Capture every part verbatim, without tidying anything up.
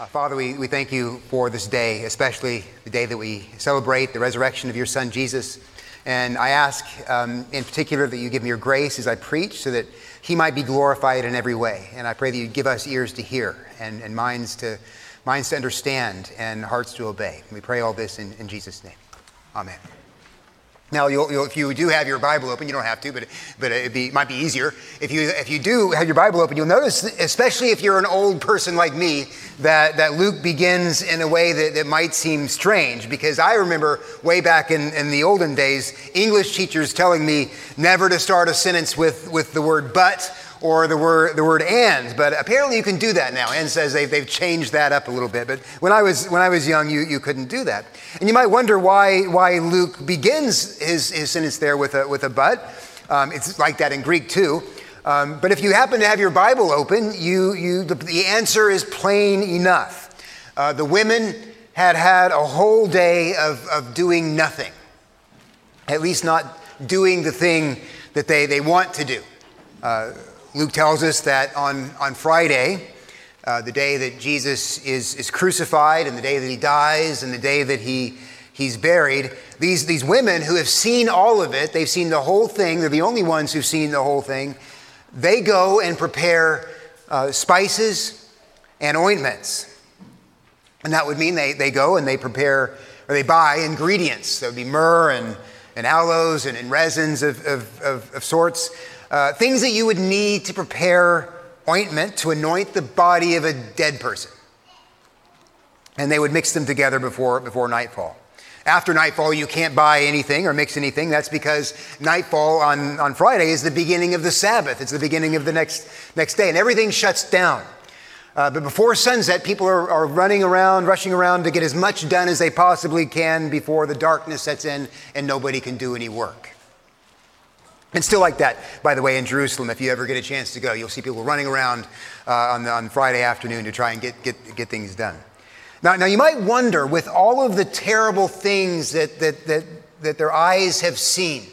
Uh, Father, we, we thank you for this day, especially the day that we celebrate the resurrection of your Son, Jesus. And I ask um, in particular that you give me your grace as I preach so that he might be glorified in every way. And I pray that you give us ears to hear and, and minds to minds to understand and hearts to obey. And we pray all this in, in Jesus' name. Amen. Now, you'll, you'll, if you do have your Bible open, you don't have to, but but it be, might be easier. If you if you do have your Bible open, you'll notice, especially if you're an old person like me, that, that Luke begins in a way that, that might seem strange. Because I remember way back in, in the olden days, English teachers telling me never to start a sentence with, with the word but or the word the word and. But apparently you can do that now. And says they've, they've changed that up a little bit. But when I was when I was young, you, you couldn't do that. And you might wonder why why Luke begins his, his sentence there with a with a but. Um, it's like that in Greek too. Um, but if you happen to have your Bible open, you you the, the answer is plain enough. Uh, the women had had a whole day of, of doing nothing. At least not doing the thing that they, they want to do. Uh, Luke tells us that on, on Friday, uh, the day that Jesus is, is crucified and the day that he dies and the day that he he's buried, these, these women who have seen all of it, they've seen the whole thing, they're the only ones who've seen the whole thing, they go and prepare uh, spices and ointments. And that would mean they, they go and they prepare, or they buy ingredients. There would be myrrh and, and aloes and, and resins of, of, of, of sorts. Uh, things that you would need to prepare ointment to anoint the body of a dead person. And they would mix them together before, before nightfall. After nightfall, you can't buy anything or mix anything. That's because nightfall on, on Friday is the beginning of the Sabbath. It's the beginning of the next, next day, and everything shuts down. Uh, but before sunset, people are, are running around, rushing around to get as much done as they possibly can before the darkness sets in and nobody can do any work. It's still like that, by the way, in Jerusalem. If you ever get a chance to go, you'll see people running around uh, on, on Friday afternoon to try and get, get, get things done. Now, now, you might wonder, with all of the terrible things that, that, that, that their eyes have seen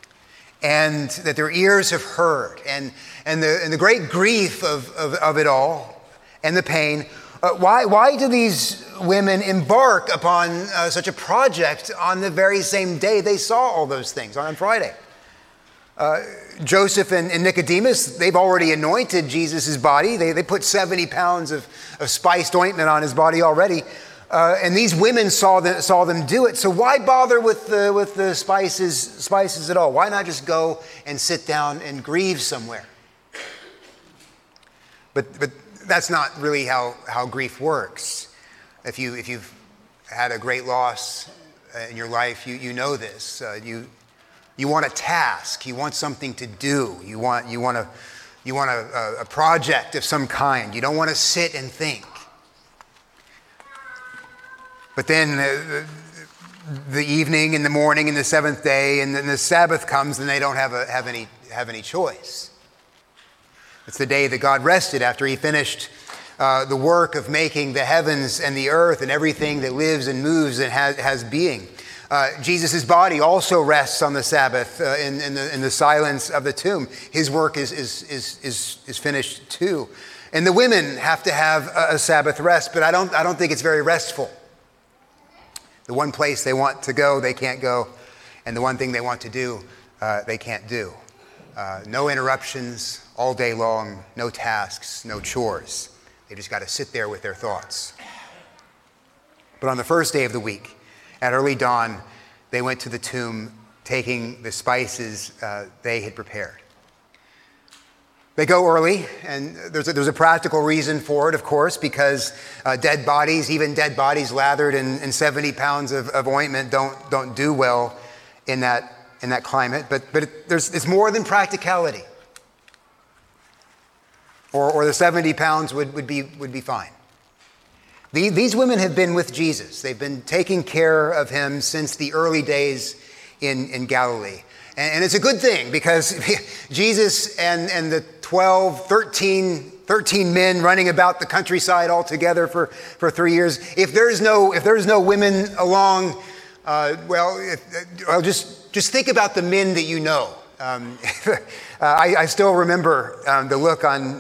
and that their ears have heard and, and, the, and the great grief of, of, of it all and the pain, uh, why, why do these women embark upon uh, such a project on the very same day they saw all those things, on Friday? Uh, Joseph and, and Nicodemus, they've already anointed Jesus' body. They, they put seventy pounds of, of spiced ointment on his body already. Uh, and these women saw, the, saw them do it. So why bother with the, with the spices, spices at all? Why not just go and sit down and grieve somewhere? But, but that's not really how, how grief works. If, you, if you've had a great loss in your life, you, you know this. Uh, you You want a task. You want something to do. You want you want a you want a, a project of some kind. You don't want to sit and think. But then the, the evening and the morning and the seventh day and then the Sabbath comes and they don't have a, have any have any choice. It's the day that God rested after He finished uh, the work of making the heavens and the earth and everything that lives and moves and has, has being. Uh, Jesus' body also rests on the Sabbath uh, in, in, the, in the silence of the tomb. His work is, is, is, is, is finished too. And the women have to have a, a Sabbath rest, but I don't, I don't think it's very restful. The one place they want to go, they can't go. And the one thing they want to do, uh, they can't do. Uh, no interruptions all day long, no tasks, no chores. They just got to sit there with their thoughts. But on the first day of the week, at early dawn, they went to the tomb, taking the spices uh, they had prepared. They go early, and there's a, there's a practical reason for it, of course, because uh, dead bodies, even dead bodies lathered in, in seventy pounds of, of ointment, don't don't do well in that in that climate. But but it, there's it's more than practicality. Or or the seventy pounds would, would be would be fine. These women have been with Jesus. They've been taking care of him since the early days in, in Galilee. And, and it's a good thing because Jesus and, and the twelve, thirteen, thirteen men running about the countryside all together for, for three years, if there's no, if there's no women along, uh, well, if, well just, just think about the men that you know. Um, I, I still remember um, the look on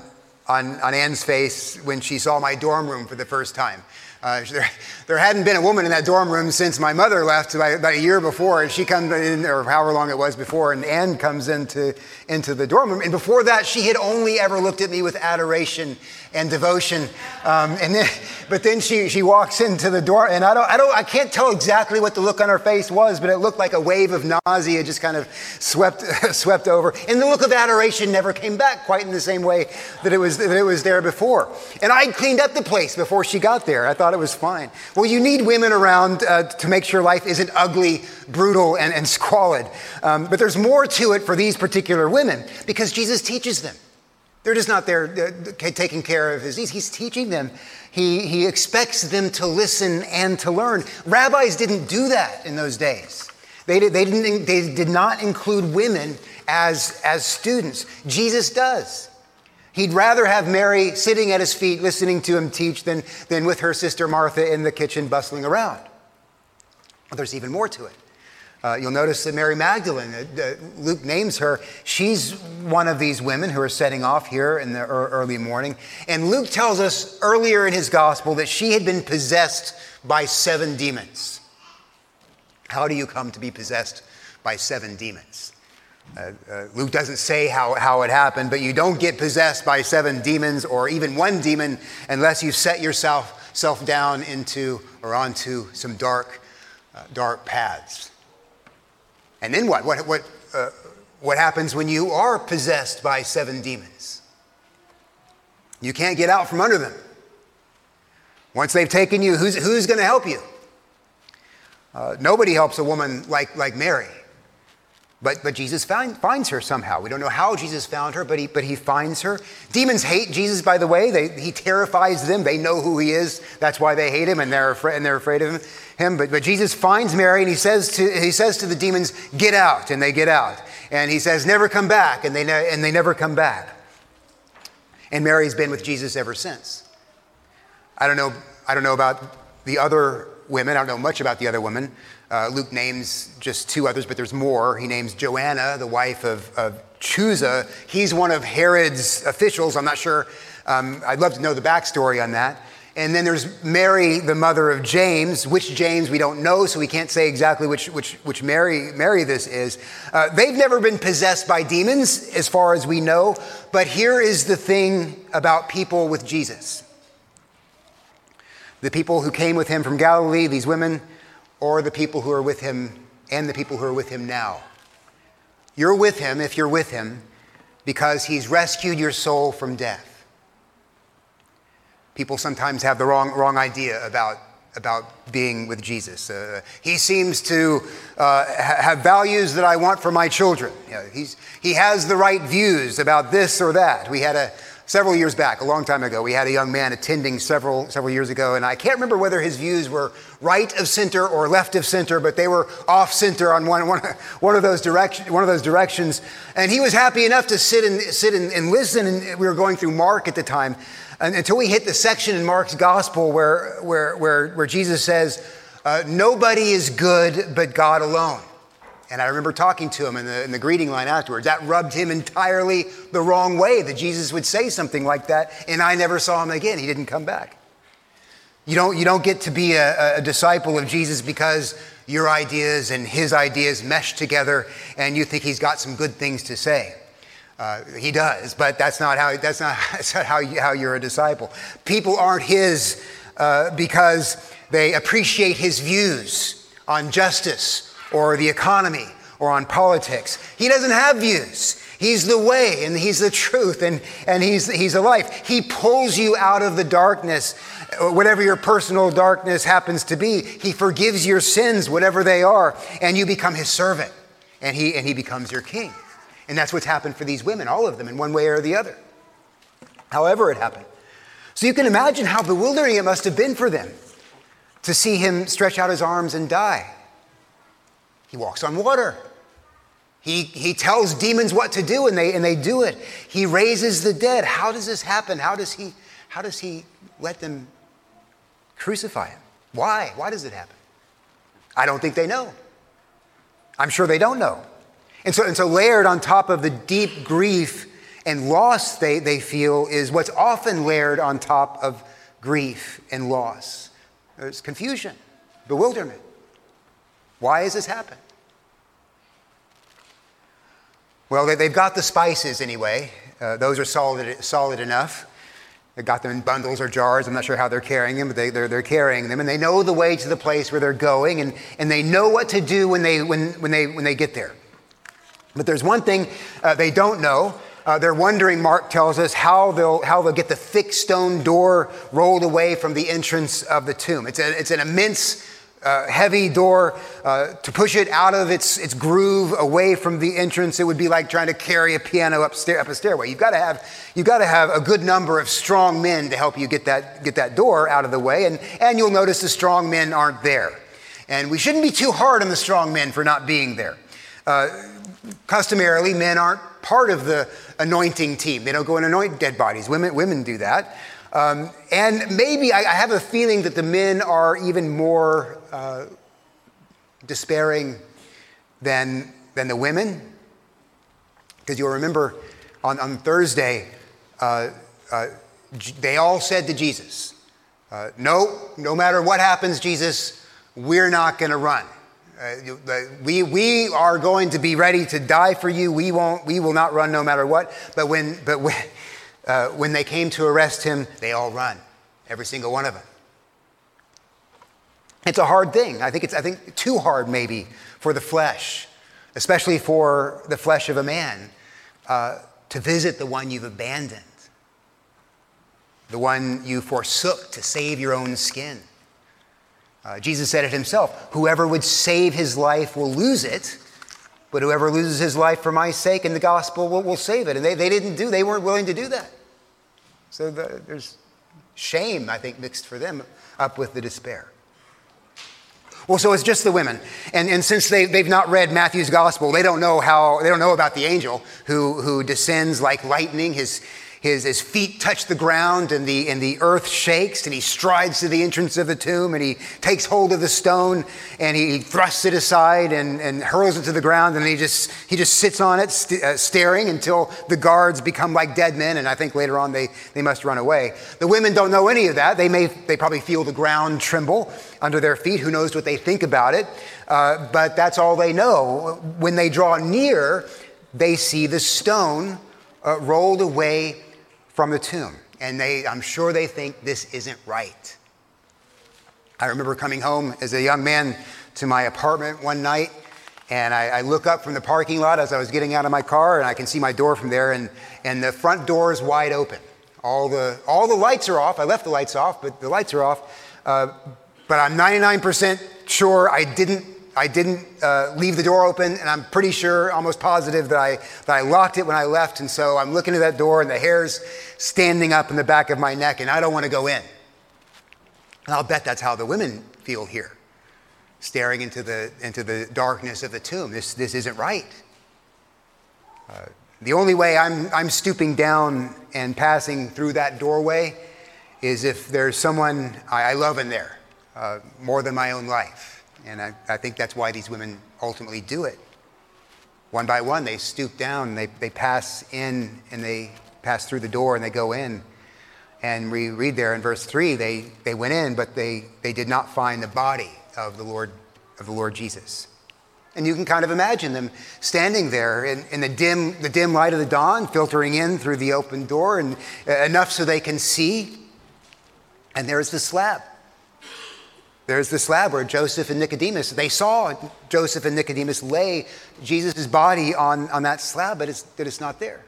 on, on Anne's face when she saw my dorm room for the first time. Uh, there, there hadn't been a woman in that dorm room since my mother left about, about a year before, and she comes in, or however long it was before, and Anne comes into, into the dorm room. And before that, she had only ever looked at me with adoration and devotion. Um, and then, but then she, she walks into the door, and I don't, I don't, I can't tell exactly what the look on her face was, but it looked like a wave of nausea just kind of swept, swept over. And the look of adoration never came back quite in the same way that it was, that it was there before. And I cleaned up the place before she got there. I thought it was fine. Well, you need women around uh, to make sure life isn't ugly, brutal, and, and squalid. Um, but there's more to it for these particular women because Jesus teaches them. They're just not there uh, taking care of his needs. He's teaching them. He, he expects them to listen and to learn. Rabbis didn't do that in those days. They did, they didn't, they did not include women as, as students. Jesus does. He'd rather have Mary sitting at his feet listening to him teach than, than with her sister Martha in the kitchen bustling around. Well, there's even more to it. Uh, you'll notice that Mary Magdalene, uh, uh, Luke names her, she's one of these women who are setting off here in the early morning. And Luke tells us earlier in his gospel that she had been possessed by seven demons. How do you come to be possessed by seven demons? Uh, uh, Luke doesn't say how, how it happened, but you don't get possessed by seven demons or even one demon unless you set yourself self down into or onto some dark, uh, dark paths. And then what? What, what, uh, what happens when you are possessed by seven demons? You can't get out from under them. Once they've taken you, who's, who's going to help you? Uh, nobody helps a woman like, like Mary. But, but Jesus find, finds her somehow. We don't know how Jesus found her, but he, but he finds her. Demons hate Jesus, by the way. They, he terrifies them. They know who he is. That's why they hate him, and they're afraid, and they're afraid of him. But, but Jesus finds Mary, and he says, to, he says to the demons, get out, and they get out. And he says, never come back, and they, ne- and they never come back. And Mary's been with Jesus ever since. I don't know, I don't know about the other women. I don't know much about the other women. Uh, Luke names just two others, but there's more. He names Joanna, the wife of, of Chuza. He's one of Herod's officials. I'm not sure. Um, I'd love to know the backstory on that. And then there's Mary, the mother of James. Which James we don't know, so we can't say exactly which which which Mary Mary this is. Uh, they've never been possessed by demons, as far as we know. But here is the thing about people with Jesus. The people who came with him from Galilee, these women, or the people who are with him and the people who are with him now. You're with him, if you're with him, because he's rescued your soul from death. People sometimes have the wrong, wrong idea about, about being with Jesus. Uh, he seems to uh, ha- have values that I want for my children. You know, he's, he has the right views about this or that. We had a Several years back, a long time ago, we had a young man attending several several years ago, and I can't remember whether his views were right of center or left of center, but they were off center on one one, one of those direction one of those directions. And he was happy enough to sit and sit and, and listen. And we were going through Mark at the time, and, until we hit the section in Mark's gospel where where where, where Jesus says, uh, "Nobody is good but God alone." And I remember talking to him in the, in the greeting line afterwards. That rubbed him entirely the wrong way, that Jesus would say something like that, and I never saw him again. He didn't come back. You don't, you don't get to be a, a disciple of Jesus because your ideas and his ideas mesh together and you think he's got some good things to say. Uh, he does, but that's not how, that's not, that's not how, you, how you're a disciple. People aren't his uh, because they appreciate his views on justice or the economy, or on politics. He doesn't have views. He's the way, and he's the truth, and, and he's, he's the life. He pulls you out of the darkness, whatever your personal darkness happens to be. He forgives your sins, whatever they are, and you become his servant, and he, and he becomes your king. And that's what's happened for these women, all of them, in one way or the other. However it happened. So you can imagine how bewildering it must have been for them to see him stretch out his arms and die. He walks on water. He, he tells demons what to do, and they, and they do it. He raises the dead. How does this happen? How does he, how does he let them crucify him? Why? Why does it happen? I don't think they know. I'm sure they don't know. And so, and so layered on top of the deep grief And loss, they, they feel, is what's often layered on top of grief and loss. There's confusion, bewilderment. Why has this happened? Well, they, they've got the spices anyway. Uh, those are solid, solid enough. They got them in bundles or jars. I'm not sure how they're carrying them, but they, they're, they're carrying them. And they know the way to the place where they're going, and, and they know what to do when they, when, when they, when they get there. But there's one thing uh, they don't know. Uh, they're wondering, Mark tells us, how they'll, how they'll get the thick stone door rolled away from the entrance of the tomb. It's, a, it's an immense, uh, heavy door. Uh, to push it out of its, its groove away from the entrance, it would be like trying to carry a piano up, stair, up a stairway. You've got to have, you've got to have a good number of strong men to help you get that, get that door out of the way. And, and you'll notice the strong men aren't there. And we shouldn't be too hard on the strong men for not being there. Uh, customarily, men aren't part of the anointing team. They don't go and anoint dead bodies. Women, women do that. Um, and maybe I, I have a feeling that the men are even more uh, despairing than, than the women. Because you'll remember on, on Thursday, uh, uh, they all said to Jesus, uh, no, no matter what happens, Jesus, we're not going to run. Uh, we we are going to be ready to die for you. We won't. We will not run no matter what. But when but when uh, when they came to arrest him, they all run, every single one of them. It's a hard thing. I think it's I think too hard maybe for the flesh, especially for the flesh of a man, uh, to visit the one you've abandoned, the one you forsook to save your own skin. Uh, Jesus said it himself, whoever would save his life will lose it, but whoever loses his life for my sake and the gospel will, will save it. And they, they didn't do, they weren't willing to do that. So the, there's shame, I think, mixed for them up with the despair. Well, so it's just the women. And, and since they, they've not read Matthew's gospel, they don't know how, they don't know about the angel who, who descends like lightning. His His, his feet touch the ground and the, and the earth shakes, and he strides to the entrance of the tomb, and he takes hold of the stone and he thrusts it aside and, and hurls it to the ground, and he just, he just sits on it st- uh, staring until the guards become like dead men, and I think later on they, they must run away. The women don't know any of that. They may they probably feel the ground tremble under their feet. Who knows what they think about it? Uh, but that's all they know. When they draw near, they see the stone uh, rolled away from the tomb. And they, I'm sure they think this isn't right. I remember coming home as a young man to my apartment one night, and I, I look up from the parking lot as I was getting out of my car, and I can see my door from there, and, and the front door is wide open. All the, all the lights are off. I left the lights off, but the lights are off. Uh, but I'm ninety-nine percent sure I didn't I didn't uh, leave the door open, and I'm pretty sure, almost positive, that I that I locked it when I left. And so I'm looking at that door, and the hair's standing up in the back of my neck, and I don't want to go in. And I'll bet that's how the women feel here, staring into the into the darkness of the tomb. This this isn't right. Uh, the only way I'm I'm stooping down and passing through that doorway is if there's someone I, I love in there uh, more than my own life. And I, I think that's why these women ultimately do it. One by one, they stoop down, they, they pass in, and they pass through the door, and they go in. And we read there in verse three, they, they went in, but they, they did not find the body of the Lord of the Lord Jesus. And you can kind of imagine them standing there in, in the dim the dim light of the dawn, filtering in through the open door, and uh, enough so they can see. And there's the slab. There's the slab where Joseph and Nicodemus, they saw Joseph and Nicodemus lay Jesus' body on, on that slab, but it's, that it's not there.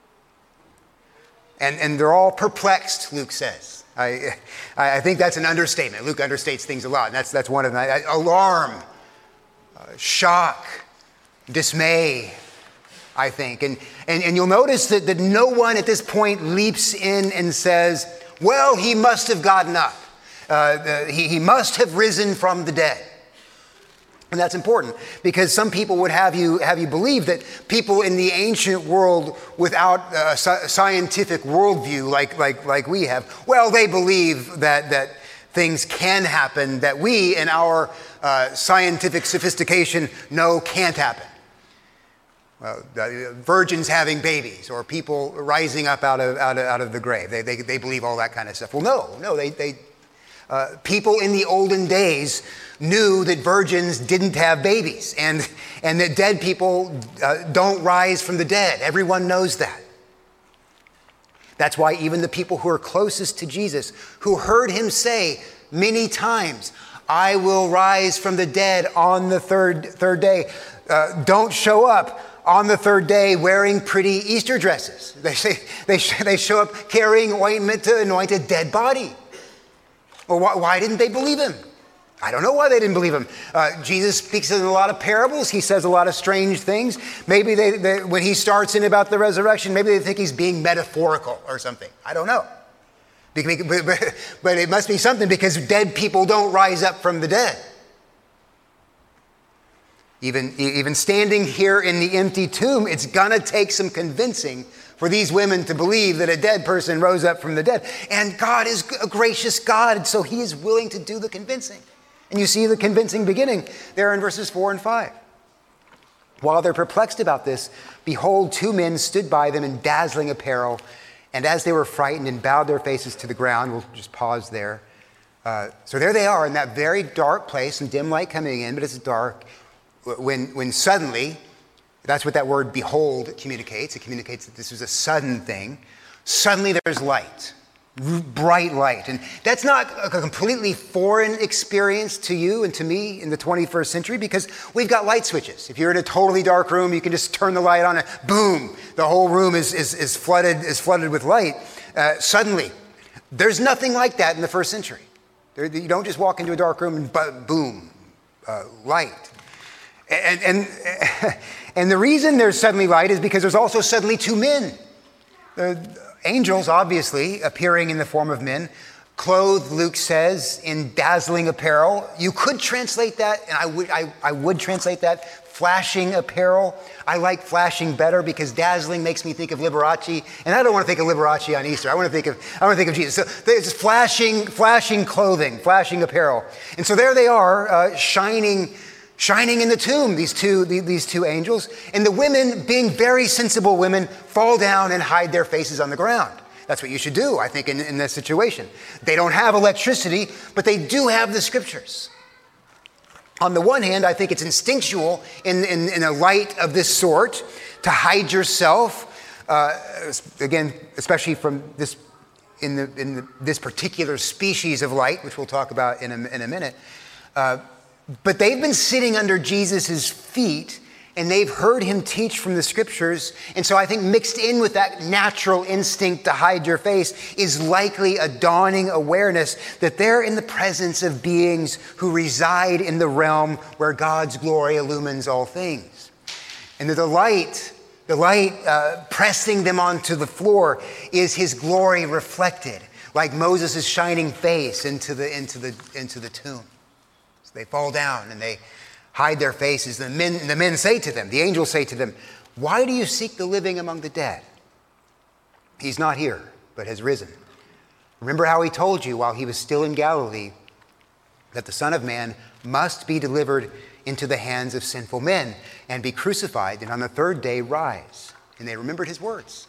And, and they're all perplexed, Luke says. I, I think that's an understatement. Luke understates things a lot, and that's, that's one of them. Alarm, uh, shock, dismay, I think. And, and, and you'll notice that, that no one at this point leaps in and says, well, he must have gotten up. Uh, the, he, he must have risen from the dead. And that's important because some people would have you have you believe that people in the ancient world without a scientific worldview like, like, like we have, well, they believe that, that things can happen that we in our uh, scientific sophistication know can't happen. uh, virgins having babies or people rising up out of, out of, out of the grave. They, they, they believe all that kind of stuff. Well, no, no, they, they uh, people in the olden days knew that virgins didn't have babies and, and that dead people uh, don't rise from the dead. Everyone knows that. That's why even the people who are closest to Jesus, who heard him say many times, I will rise from the dead on the third, third day, uh, don't show up on the third day wearing pretty Easter dresses. They say they, they show up carrying ointment to anoint a dead body. Well, why, why didn't they believe him? I don't know why they didn't believe him. Uh, Jesus speaks in a lot of parables. He says a lot of strange things. Maybe they, they, when he starts in about the resurrection, maybe they think he's being metaphorical or something. I don't know. But, but, but it must be something because dead people don't rise up from the dead. Even, even standing here in the empty tomb, it's going to take some convincing for these women to believe that a dead person rose up from the dead. And God is a gracious God, so he is willing to do the convincing. And you see the convincing beginning there in verses four and five. While they're perplexed about this, behold, two men stood by them in dazzling apparel. And as they were frightened and bowed their faces to the ground, we'll just pause there. Uh, so there they are in that very dark place, and dim light coming in, but it's dark. When, when suddenly, that's what that word behold communicates. It communicates that this was a sudden thing. Suddenly there's light, bright light. And that's not a completely foreign experience to you and to me in the twenty-first century because we've got light switches. If you're in a totally dark room, you can just turn the light on and boom, the whole room is, is, is, flooded, is flooded with light. Uh, suddenly, there's nothing like that in the first century. There, you don't just walk into a dark room and boom, uh, light. And, and, and the reason there's suddenly light is because there's also suddenly two men. The angels, obviously, appearing in the form of men, clothed, Luke says, in dazzling apparel. You could translate that, and I would, I, I would translate that, flashing apparel. I like flashing better because dazzling makes me think of Liberace, and I don't want to think of Liberace on Easter. I want to think of, I want to think of Jesus. So there's flashing, flashing clothing, flashing apparel. And so there they are, uh, shining Shining in the tomb, these two, these two angels. And the women, being very sensible women, fall down and hide their faces on the ground. That's what you should do, I think, in, in this situation. They don't have electricity, but they do have the scriptures. On the one hand, I think it's instinctual in, in, in a light of this sort to hide yourself, uh, again, especially from this, in, the, in the, this particular species of light, which we'll talk about in a, in a minute. Uh, But they've been sitting under Jesus' feet and they've heard him teach from the scriptures. And so I think mixed in with that natural instinct to hide your face is likely a dawning awareness that they're in the presence of beings who reside in the realm where God's glory illumines all things. And that the light, the light uh, pressing them onto the floor is his glory reflected, like Moses' shining face into the, into the, into the tomb. They fall down and they hide their faces. The men, the men say to them, the angels say to them, why do you seek the living among the dead? He's not here, but has risen. Remember how he told you while he was still in Galilee that the Son of Man must be delivered into the hands of sinful men and be crucified and on the third day rise. And they remembered his words.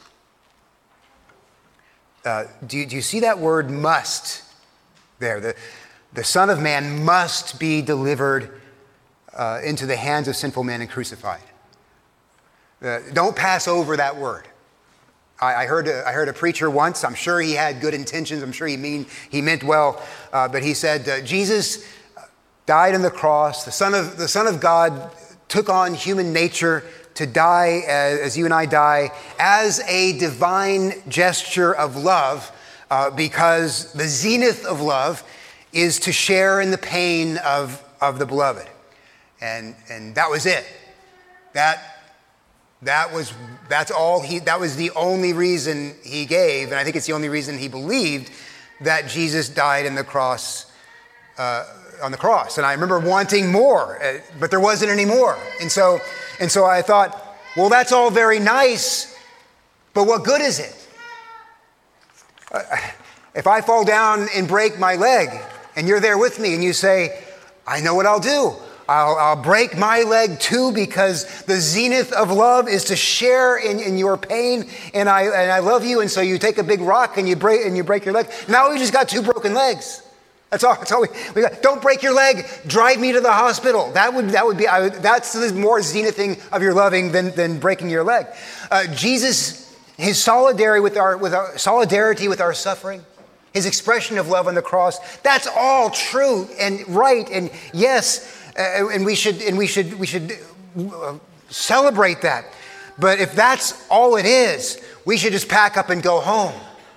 Uh, do, you, do you see that word must there? The, The Son of Man must be delivered uh, into the hands of sinful men and crucified. Uh, don't pass over that word. I, I, heard a, I heard a preacher once. I'm sure he had good intentions. I'm sure he mean he meant well. Uh, but he said, uh, Jesus died on the cross. The Son of the Son of God took on human nature to die as, as you and I die as a divine gesture of love, uh, because the zenith of love is to share in the pain of, of the beloved. And and that was it. That that was that's all he that was the only reason he gave, and I think it's the only reason he believed that Jesus died in the cross uh, on the cross. And I remember wanting more, uh, but there wasn't any more. And so and so I thought, well, that's all very nice, but what good is it? Uh, if I fall down and break my leg, and you're there with me and you say, I know what I'll do. I'll, I'll break my leg too, because the zenith of love is to share in, in your pain, and I and I love you, and so you take a big rock and you break and you break your leg. Now we just got two broken legs. That's all. That's all we, we got. Don't break your leg. Drive me to the hospital. That would that would be. I would, that's the more zenithing of your loving than than breaking your leg. Uh, Jesus, his solidarity with our with our solidarity with our suffering, his expression of love on the cross. That's all true and right. And yes, uh, and we should and we should we should uh, celebrate that. But if that's all it is, we should just pack up and go home.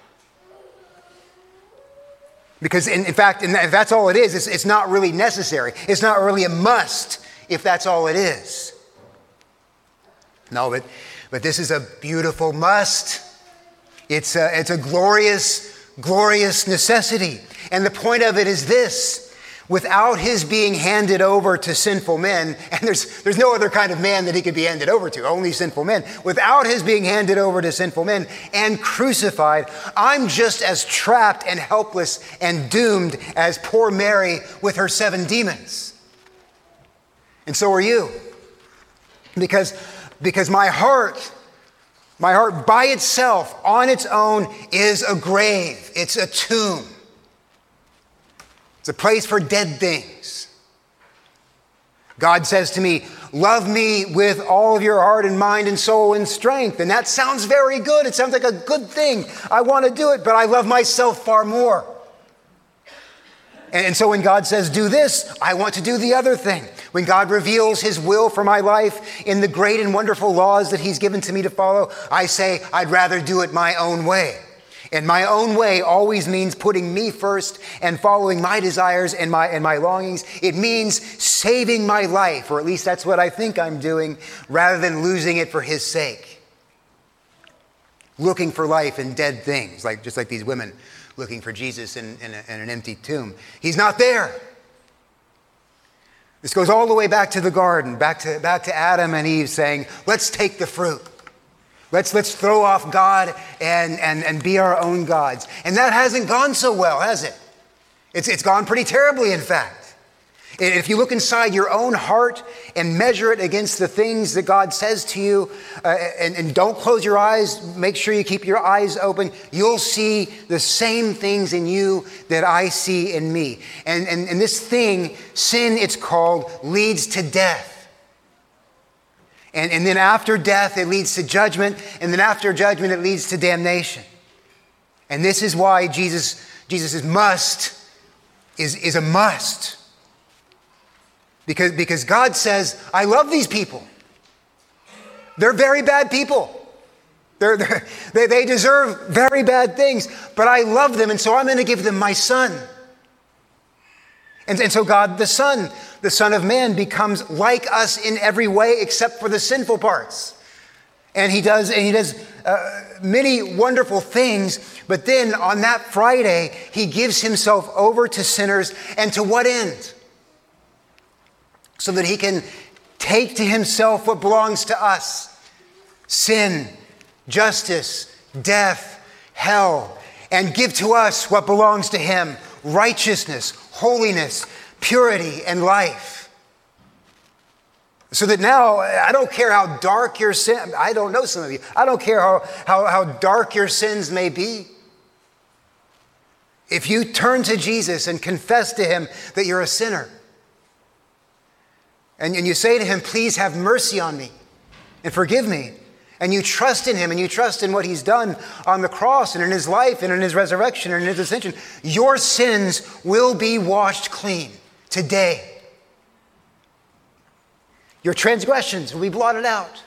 Because in, in fact, if that's all it is, it's, it's not really necessary. It's not really a must if that's all it is. No, but, but this is a beautiful must. It's a, it's a glorious, glorious necessity. And the point of it is this. Without his being handed over to sinful men, and there's, there's no other kind of man that he could be handed over to, only sinful men. Without his being handed over to sinful men and crucified, I'm just as trapped and helpless and doomed as poor Mary with her seven demons. And so are you. Because, because my heart, my heart by itself, on its own, is a grave. It's a tomb. It's a place for dead things. God says to me, love me with all of your heart and mind and soul and strength. And that sounds very good. It sounds like a good thing. I want to do it, but I love myself far more. And so when God says, do this, I want to do the other thing. When God reveals his will for my life in the great and wonderful laws that he's given to me to follow, I say, I'd rather do it my own way. And my own way always means putting me first and following my desires and my and my longings. It means saving my life, or at least that's what I think I'm doing, rather than losing it for his sake. Looking for life in dead things, like just like these women looking for Jesus in, in, a, in an empty tomb. He's not there. This goes all the way back to the garden, back to, back to Adam and Eve saying, let's take the fruit. Let's, let's throw off God and, and, and be our own gods. And that hasn't gone so well, has it? It's, it's gone pretty terribly, in fact. If you look inside your own heart and measure it against the things that God says to you, uh, and, and don't close your eyes, make sure you keep your eyes open, you'll see the same things in you that I see in me. And, and, and this thing, sin it's called, leads to death. And, and then after death, it leads to judgment. And then after judgment, it leads to damnation. And this is why Jesus, Jesus' must is, is a must. Because, because God says, I love these people. They're very bad people. They're, they're, they, they deserve very bad things. But I love them, and so I'm going to give them my son. And, and so God, the Son, the Son of Man, becomes like us in every way except for the sinful parts. And he does, and he does uh, many wonderful things. But then on that Friday, he gives himself over to sinners. And to what end? So that he can take to himself what belongs to us. Sin, justice, death, hell. And give to us what belongs to him. Righteousness, holiness, purity, and life. So that now, I don't care how dark your sin, I don't know some of you, I don't care how, how, how dark your sins may be. If you turn to Jesus and confess to him that you're a sinner, and, and you say to him, please have mercy on me and forgive me, and you trust in him, and you trust in what he's done on the cross and in his life and in his resurrection and in his ascension, your sins will be washed clean today. Your transgressions will be blotted out.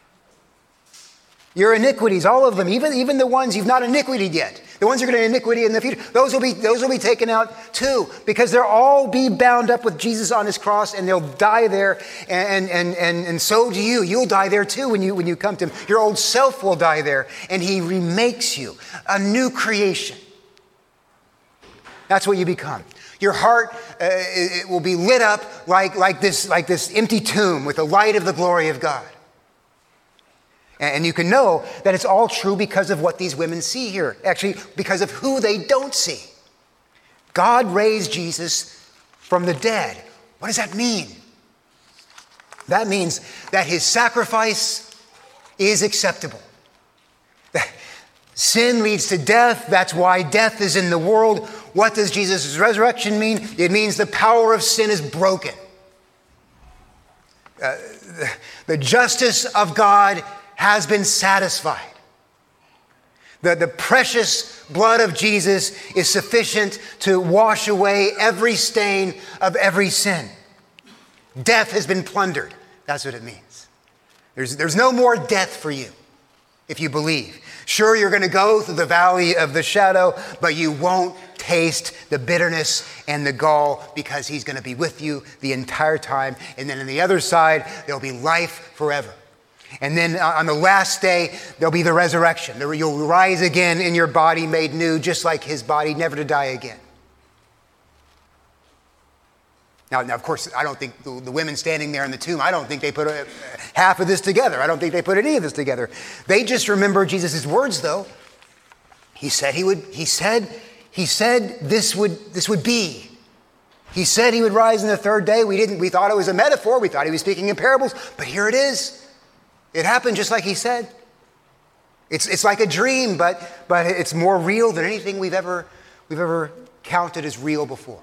Your iniquities, all of them, even, even the ones you've not iniquitied yet, the ones you're going to iniquity in the future, those will be those will be taken out too, because they'll all be bound up with Jesus on his cross, and they'll die there, and and and and so do you. You'll die there too when you when you come to him. Your old self will die there, and he remakes you a new creation. That's what you become. Your heart uh, it will be lit up like like this like this empty tomb with the light of the glory of God. And you can know that it's all true because of what these women see here. Actually, because of who they don't see. God raised Jesus from the dead. What does that mean? That means that his sacrifice is acceptable. Sin leads to death. That's why death is in the world. What does Jesus' resurrection mean? It means the power of sin is broken. Uh, the, the justice of God has been satisfied. The, the precious blood of Jesus is sufficient to wash away every stain of every sin. Death has been plundered. That's what it means. There's, there's no more death for you if you believe. Sure, you're going to go through the valley of the shadow, but you won't taste the bitterness and the gall because he's going to be with you the entire time. And then on the other side, there'll be life forever. And then on the last day, there'll be the resurrection. You'll rise again in your body made new, just like his body, never to die again. Now, now, of course, I don't think the, the women standing there in the tomb, I don't think they put a, half of this together. I don't think they put any of this together. They just remember Jesus' words, though. He said he would, he said, he said this would, this would be. He said he would rise on the third day. We didn't, we thought it was a metaphor. We thought he was speaking in parables, but here it is. It happened just like he said. It's, it's like a dream, but, but it's more real than anything we've ever, we've ever counted as real before.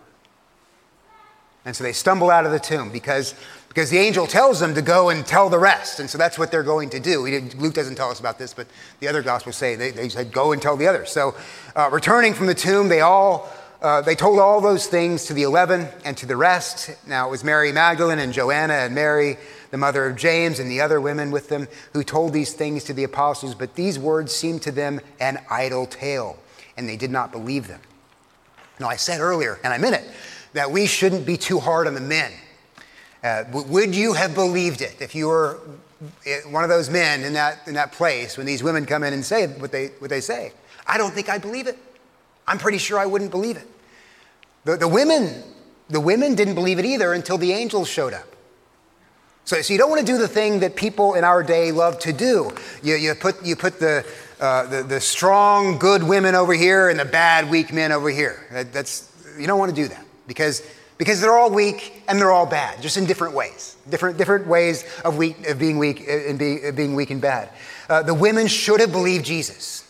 And so they stumble out of the tomb because, because the angel tells them to go and tell the rest. And so that's what they're going to do. We Luke doesn't tell us about this, but the other Gospels say they, they said, go and tell the others. So uh, returning from the tomb, they all uh, they told all those things to the eleven and to the rest. Now it was Mary Magdalene and Joanna and Mary, the mother of James, and the other women with them who told these things to the apostles. But these words seemed to them an idle tale, and they did not believe them. Now I said earlier, and I meant it, that we shouldn't be too hard on the men. Uh, would you have believed it if you were one of those men in that in that place when these women come in and say what they what they say? I don't think I'd believe it. I'm pretty sure I wouldn't believe it. The, the women, the women didn't believe it either until the angels showed up. So, so you don't want to do the thing that people in our day love to do. You, you put you put the, uh, the the strong, good women over here and the bad, weak men over here. That, that's you don't want to do that. Because, because they're all weak and they're all bad, just in different ways, different different ways of weak of being weak and being, of being weak and bad. Uh, the women should have believed Jesus.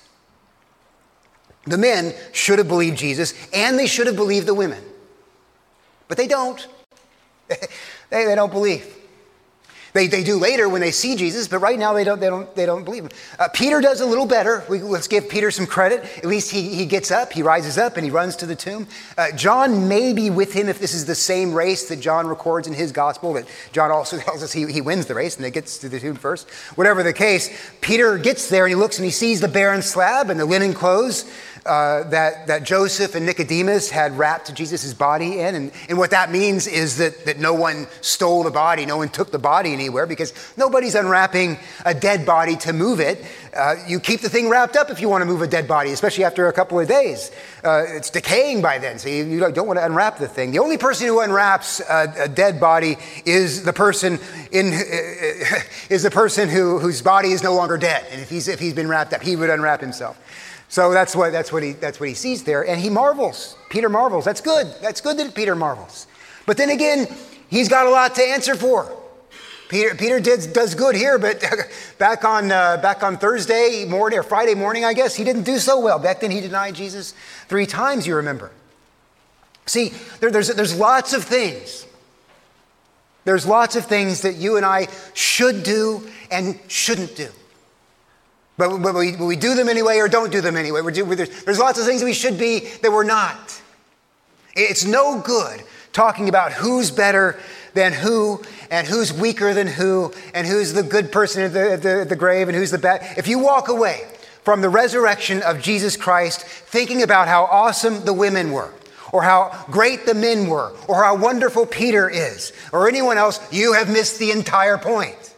The men should have believed Jesus, and they should have believed the women, but they don't. they, they don't believe. They, they do later when they see Jesus, but right now they don't they don't they don't believe him. Uh, Peter does a little better. We, let's give Peter some credit. At least he, he gets up, he rises up, and he runs to the tomb. Uh, John may be with him if this is the same race that John records in his gospel. That John also tells us he, he wins the race and he gets to the tomb first. Whatever the case, Peter gets there and he looks and he sees the barren slab and the linen clothes Uh, that, that Joseph and Nicodemus had wrapped Jesus' body in. And, and what that means is that, that no one stole the body, no one took the body anywhere, because nobody's unwrapping a dead body to move it. Uh, you keep the thing wrapped up if you want to move a dead body, especially after a couple of days. Uh, it's decaying by then, so you, you don't want to unwrap the thing. The only person who unwraps a, a dead body is the person in uh, is the person who, whose body is no longer dead. And if he's if he's been wrapped up, he would unwrap himself. So that's what that's what he that's what he sees there, and he marvels. Peter marvels. That's good. That's good that Peter marvels. But then again, he's got a lot to answer for. Peter Peter did, does good here, but back on uh, back on Thursday morning or Friday morning, I guess he didn't do so well. Back then, he denied Jesus three times. You remember? See, there, there's there's lots of things. There's lots of things that you and I should do and shouldn't do. But, but, we, but we do them anyway or don't do them anyway. We're do, we're, there's, there's lots of things that we should be that we're not. It's no good talking about who's better than who and who's weaker than who and who's the good person at the, at the, at the grave and who's the bad. If you walk away from the resurrection of Jesus Christ thinking about how awesome the women were, or how great the men were, or how wonderful Peter is, or anyone else, you have missed the entire point.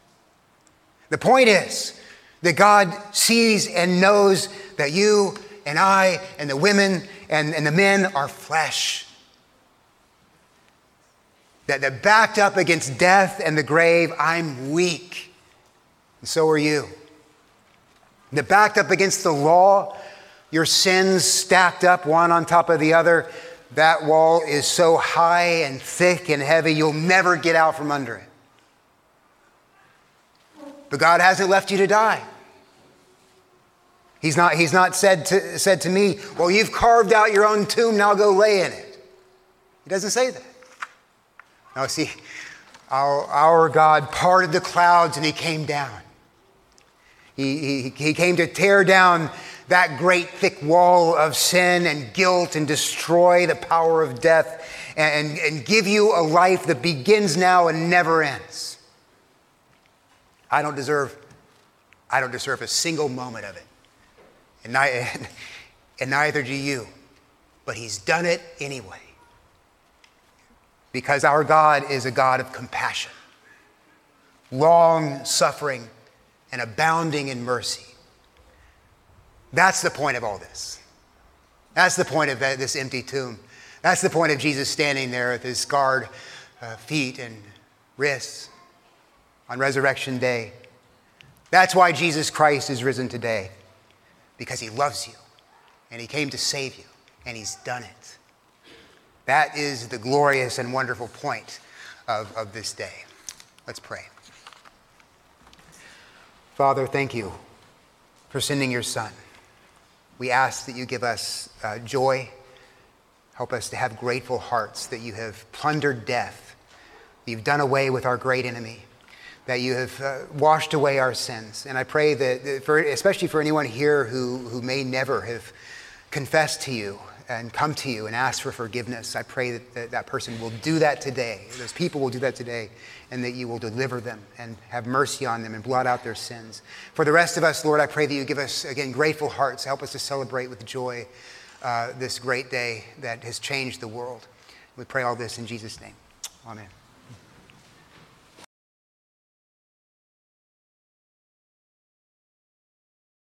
The point is that God sees and knows that you and I and the women and, and the men are flesh. That they're backed up against death and the grave. I'm weak. And so are you. They're backed up against the law. Your sins stacked up one on top of the other. That wall is so high and thick and heavy, you'll never get out from under it. But God hasn't left you to die. He's not, he's not said to, said to me, well, you've carved out your own tomb, now go lay in it. He doesn't say that. No, see, our, our God parted the clouds and he came down. He, he, he came to tear down that great thick wall of sin and guilt and destroy the power of death and, and give you a life that begins now and never ends. I don't deserve, I don't deserve a single moment of it. And, I, and neither do you. But he's done it anyway. Because our God is a God of compassion, long suffering, and abounding in mercy. That's the point of all this. That's the point of this empty tomb. That's the point of Jesus standing there with his scarred uh, feet and wrists on Resurrection Day. That's why Jesus Christ is risen today. Because he loves you, and he came to save you, and he's done it. That is the glorious and wonderful point of, of this day. Let's pray. Father, thank you for sending your Son. We ask that you give us uh, joy. Help us to have grateful hearts that you have plundered death, that you've done away with our great enemy, that you have uh, washed away our sins. And I pray that, for, especially for anyone here who, who may never have confessed to you and come to you and ask for forgiveness, I pray that, that that person will do that today. Those people will do that today, and that you will deliver them and have mercy on them and blot out their sins. For the rest of us, Lord, I pray that you give us, again, grateful hearts. Help us to celebrate with joy uh, this great day that has changed the world. We pray all this in Jesus' name. Amen.